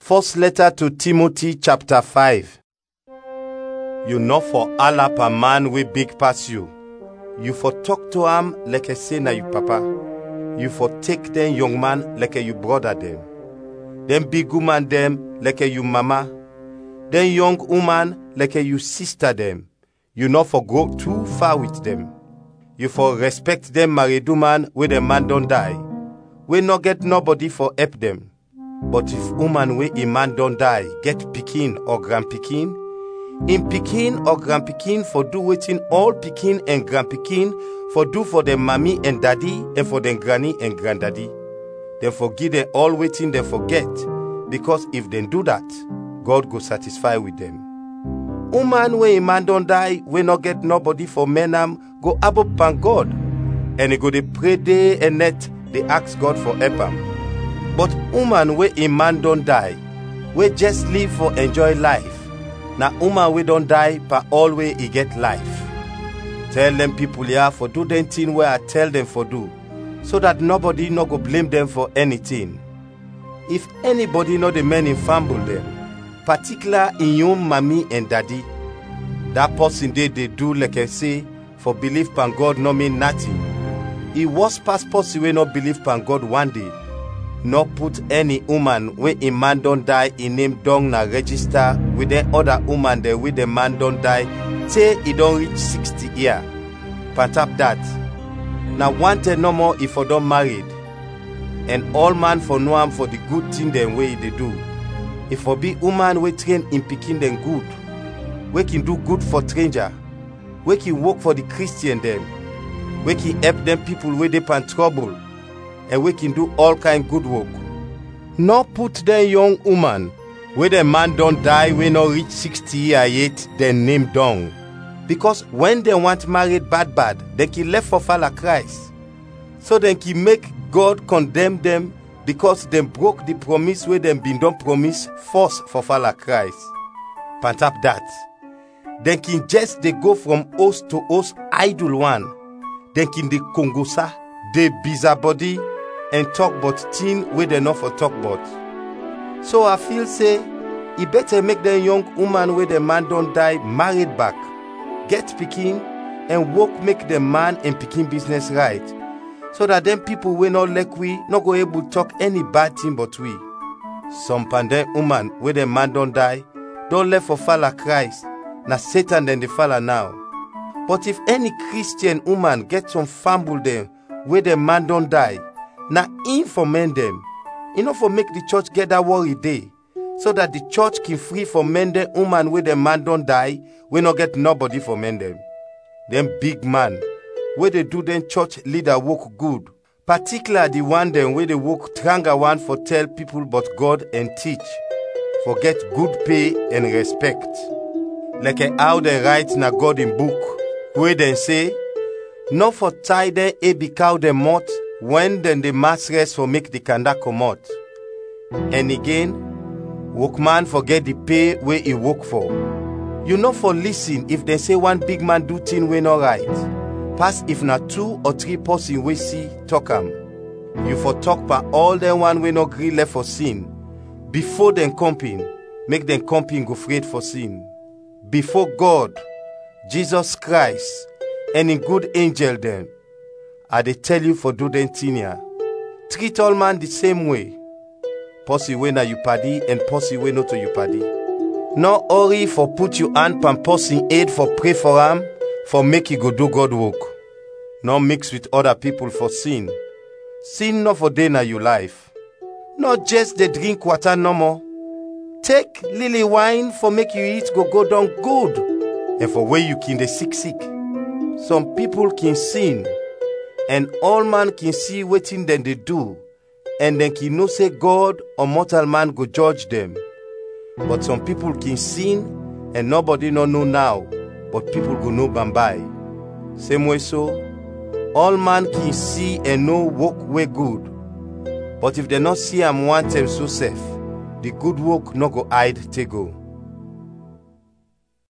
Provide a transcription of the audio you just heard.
First letter to Timothy chapter 5. You know for alap a man wey big pass you. You for talk to am like I say na you papa. You for take them young man like you brother them. Them big woman them like you mama. Them young woman like you sister them. You not for go too far with them. You for respect them married woman where the man don't die. We not get nobody for help them. But if woman wey a man don't die get pikin or grandpikin, in pikin or grandpikin for do wetin all pikin and grandpikin for do for them mommy and daddy and for them granny and granddaddy. Then forgive them all wetin they forget, because if they do that, God go satisfy with them. Woman wey a man don't die, we not get nobody for men am, go above pan God, and he go dey pray day and night, they ask God for help am. But woman wey a man don't die, we just live for enjoy life. Na woman we don't die, but always he get life. Tell them people here for do them thing where I tell them for do, so that nobody no go blame them for anything. If anybody know the men in fumble them, particular in your mommy and daddy, that person they do like I say, for believe pan God no mean nothing. It was past person we not believe pan God one day. Not put any woman where a man don't die in name down na register with the other woman there with the man don't die till he don't reach 60 years. Pantap that. Now wanted no more if I don't married. And all man for know am for the good thing them way they do. If for be woman we train in picking them good, we can do good for stranger, we can work for the Christian them, we can help them people where they pan trouble, and we can do all kind good work. Not put the young woman where the man don't die, we not reach 60 years yet, then name down. Because when they want married bad, they can left for follow Christ. So they can make God condemn them because they broke the promise where them been done promise force for follow Christ. Pantap that. They can just they go from host to host idle one. They can the kongosa, they busybody, and talk about thing where they not for talk about. So I feel say, it better make the young woman where the man don't die married back, get pikin, and work make the man and pikin business right, so that them people we not like we not go able to talk any bad thing but we. Some pandem woman where the man don't die, don't left for follow Christ, na Satan then they follow now. But if any Christian woman get some fumble them where the man don't die, na informate them, enough for make the church get that worry day, so that the church can free for men the woman where the man don't die, we not get nobody for men them. Them big man, where they do them church leader work good, particular the one them where they work stronger one for tell people about God and teach, for get good pay and respect. Like how they write na God in book, where they say, not for tie them a be cow them mouth, when then the mass rest for make the kanda come out. And again, workman forget the pay where he work for. You know for listen if they say one big man do thing we not right. Pass if not 2 or 3 person we see talk am. You for talk pa all them one we not agree left for sin. Before them comping, make them comping go afraid for sin. Before God, Jesus Christ, and in good angel them, I they tell you for do them thing here. Treat all man the same way. Pussy way na you paddy and pussy way not to you paddy. No hurry for put you hand pan pussy aid for pray for him, for make you go do God work. No mix with other people for sin. Sin no for day na you life. Not just the drink water no more. Take lily wine for make you eat go down good. And for where you can the sick. Some people can sin. And all man can see wetin them they do, and then can know say God or mortal man go judge them. But some people can sin, and nobody no know now, but people go know by. Same way so, all man can see and know work way good. But if they not see am want them so safe, the good work no go hide they go.